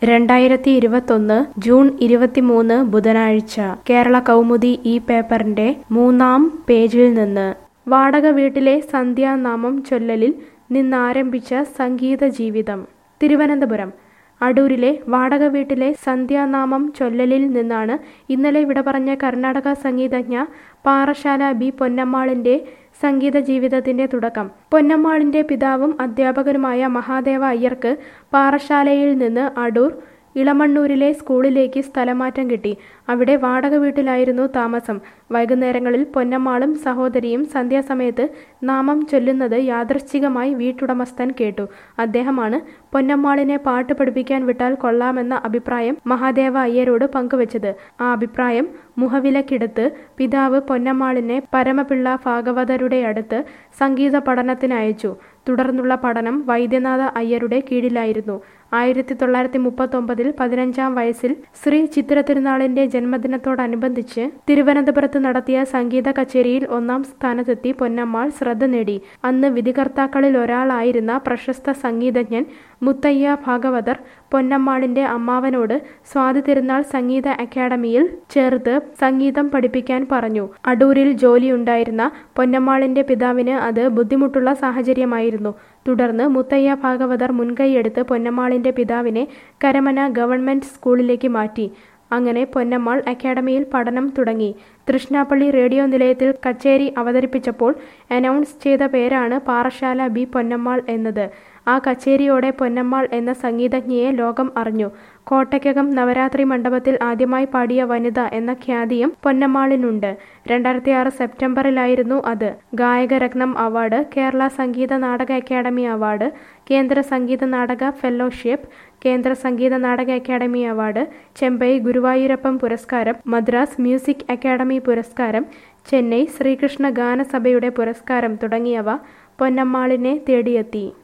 2021 June 23 ബുധനാഴ്ച കേരള കൗമുദി ഈ പേപ്പറിന്റെ 3-ാം പേജിൽ നിന്ന് വാടക വീട്ടിലെ സന്ധ്യാനാമം ചൊല്ലലിൽ നിന്നാരംഭിച്ച സംഗീത ജീവിതം. തിരുവനന്തപുരം അടൂരിലെ വാടക വീട്ടിലെ സന്ധ്യാനാമം ചൊല്ലലിൽ നിന്നാണ് ഇന്നലെ വിട പറഞ്ഞ കർണാടക സംഗീതജ്ഞ പാറശ്ശാല ബി പൊന്നമ്മാളിന്റെ സംഗീത ജീവിതത്തിന്റെ തുടക്കം. പൊന്നമ്മാളിന്റെ പിതാവും അധ്യാപകനുമായ മഹാദേവ അയ്യർക്ക് പാറശ്ശാലയിൽ നിന്ന് അടൂർ ഇളമണ്ണൂരിലെ സ്കൂളിലേക്ക് സ്ഥലമാറ്റം കിട്ടി. അവിടെ വാടക വീട്ടിലായിരുന്നു താമസം. വൈകുന്നേരങ്ങളിൽ പൊന്നമ്മാളും സഹോദരിയും സന്ധ്യാസമയത്ത് നാമം ചൊല്ലുന്നത് യാദൃശ്ചികമായി വീട്ടുടമസ്ഥൻ കേട്ടു. അദ്ദേഹമാണ് പൊന്നമ്മാളിനെ പാട്ട് പഠിപ്പിക്കാൻ വിട്ടാൽ കൊള്ളാമെന്ന അഭിപ്രായം മഹാദേവ അയ്യരോട് പങ്കുവച്ചത്. ആ അഭിപ്രായം മുഖവിലക്കെടുത്ത് പിതാവ് പൊന്നമ്മാളിനെ പരമപിള്ള ഭാഗവതരുടെ അടുത്ത് സംഗീത പഠനത്തിനയച്ചു. തുടർന്നുള്ള പഠനം വൈദ്യനാഥ അയ്യരുടെ കീഴിലായിരുന്നു. 1939 15-ാം വയസ്സിൽ ശ്രീ ചിത്തിര തിരുനാളിന്റെ ജന്മദിനത്തോടനുബന്ധിച്ച് തിരുവനന്തപുരത്ത് നടത്തിയ സംഗീത കച്ചേരിയിൽ 1-ാം സ്ഥാനത്തെത്തി പൊന്നമ്മാൾ ശ്രദ്ധ നേടി. അന്ന് വിധികർത്താക്കളിൽ ഒരാളായിരുന്ന പ്രശസ്ത സംഗീതജ്ഞൻ മുത്തയ്യ ഭാഗവതർ പൊന്നമ്മാളിന്റെ അമ്മാവനോട് സ്വാതി തിരുനാൾ സംഗീത അക്കാദമിയിൽ ചേർത്ത് സംഗീതം പഠിപ്പിക്കാൻ പറഞ്ഞു. അടൂരിൽ ജോലിയുണ്ടായിരുന്ന പൊന്നമ്മാളിന്റെ പിതാവിന് അത് ബുദ്ധിമുട്ടുള്ള സാഹചര്യമായിരുന്നു. തുടർന്ന് മുത്തയ്യ ഭാഗവതർ മുൻകൈയെടുത്ത് പൊന്നമ്മാളിന്റെ പിതാവിനെ കരമന ഗവൺമെന്റ് സ്കൂളിലേക്ക് മാറ്റി. അങ്ങനെ പൊന്നമ്മാൾ അക്കാദമിയിൽ പഠനം തുടങ്ങി. തൃശ്ശിനാപ്പള്ളി റേഡിയോ നിലയത്തിൽ കച്ചേരി അവതരിപ്പിച്ചപ്പോൾ അനൗൺസ് ചെയ്ത പേരാണ് പാറശ്ശാല ബി പൊന്നമ്മാൾ എന്നത്. ആ കച്ചേരിയോടെ പൊന്നമ്മാൾ എന്ന സംഗീതജ്ഞയെ ലോകം അറിഞ്ഞു. കോട്ടയ്ക്കകം നവരാത്രി മണ്ഡപത്തിൽ ആദ്യമായി പാടിയ വനിത എന്ന ഖ്യാതിയും പൊന്നമ്മാളിനുണ്ട്. 2006 സെപ്റ്റംബറിലായിരുന്നു അത്. ഗായകരത്നം award, Kerala Sangeetha Nataka academy award, കേന്ദ്ര സംഗീത നാടക ഫെലോഷിപ്പ്, കേന്ദ്ര സംഗീത നാടക അക്കാദമി അവാർഡ്, ചെമ്പൈ ഗുരുവായൂരപ്പൻ പുരസ്കാരം, മദ്രാസ് മ്യൂസിക് അക്കാദമി പുരസ്കാരം, ചെന്നൈ ശ്രീകൃഷ്ണ ഗാനസഭയുടെ പുരസ്കാരം തുടങ്ങിയവ പൊന്നമ്മാളിനെ തേടിയെത്തി.